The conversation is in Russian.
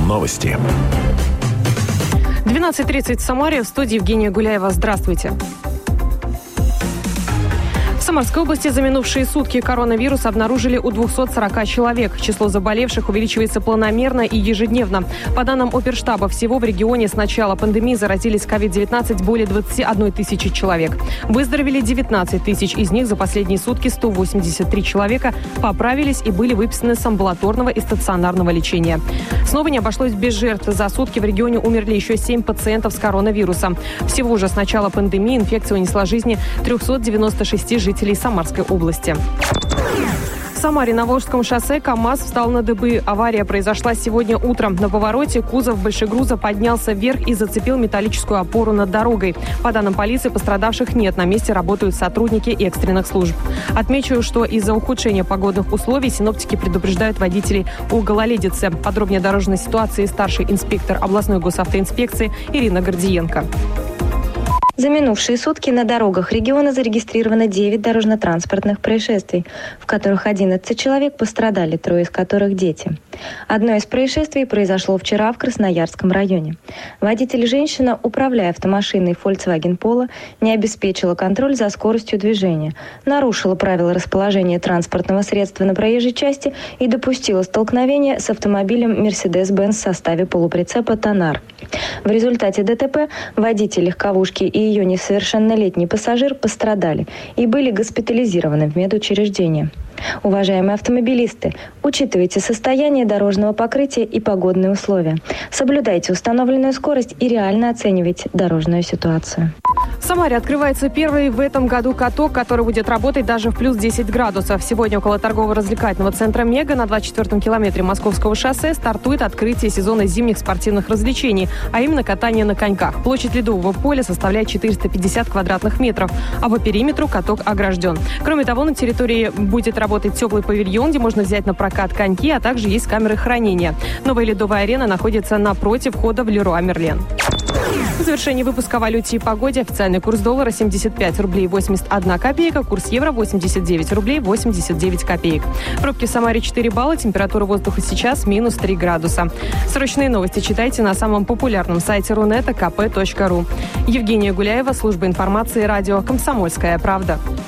Новости. 12:30 в Самаре. В студии Евгения Гуляева. Здравствуйте. В Самарской области за минувшие сутки коронавирус обнаружили у 240 человек. Число заболевших увеличивается планомерно и ежедневно. По данным оперштаба, всего в регионе с начала пандемии заразились COVID-19 более 21 тысячи человек. Выздоровели 19 тысяч. Из них за последние сутки 183 человека поправились и были выписаны с амбулаторного и стационарного лечения. Снова не обошлось без жертв. За сутки в регионе умерли еще 7 пациентов с коронавирусом. Всего же с начала пандемии инфекция унесла жизни 396 жителей Самарской области. В Самаре на Волжском шоссе КАМАЗ встал на дыбы. Авария произошла сегодня утром. На повороте кузов большегруза поднялся вверх и зацепил металлическую опору над дорогой. По данным полиции, пострадавших нет. На месте работают сотрудники экстренных служб. Отмечу, что из-за ухудшения погодных условий синоптики предупреждают водителей о гололедице. Подробнее о дорожной ситуации старший инспектор областной госавтоинспекции Ирина Гордиенко. За минувшие сутки на дорогах региона зарегистрировано 9 дорожно-транспортных происшествий, в которых 11 человек пострадали, 3 из которых дети. Одно из происшествий произошло вчера в Красноярском районе. Водитель женщина, управляя автомашиной Volkswagen Polo, не обеспечила контроль за скоростью движения, нарушила правила расположения транспортного средства на проезжей части и допустила столкновение с автомобилем Mercedes-Benz в составе полуприцепа «Тонар». В результате ДТП водитель легковушки и ее несовершеннолетний пассажир пострадали и были госпитализированы в медучреждение. Уважаемые автомобилисты, учитывайте состояние дорожного покрытия и погодные условия. Соблюдайте установленную скорость и реально оценивайте дорожную ситуацию. В Самаре открывается первый в этом году каток, который будет работать даже в плюс 10 градусов. Сегодня около торгово-развлекательного центра «Мега» на 24-м километре Московского шоссе стартует открытие сезона зимних спортивных развлечений, а именно катание на коньках. Площадь ледового поля составляет 450 квадратных метров, а по периметру каток огражден. Кроме того, на территории будет работать теплый павильон, где можно взять на прокат коньки, а также есть камеры хранения. Новая ледовая арена находится напротив входа в Леруа Мерлен. В завершении выпуска о валюте и погоде. Официальный курс доллара 75 рублей 81 копейка, курс евро 89 рублей 89 копеек. Пробки в Самаре 4 балла, температура воздуха сейчас минус 3 градуса. Срочные новости читайте на самом популярном сайте Рунета kp.ru. Евгения Гуляева, служба информации, радио «Комсомольская правда».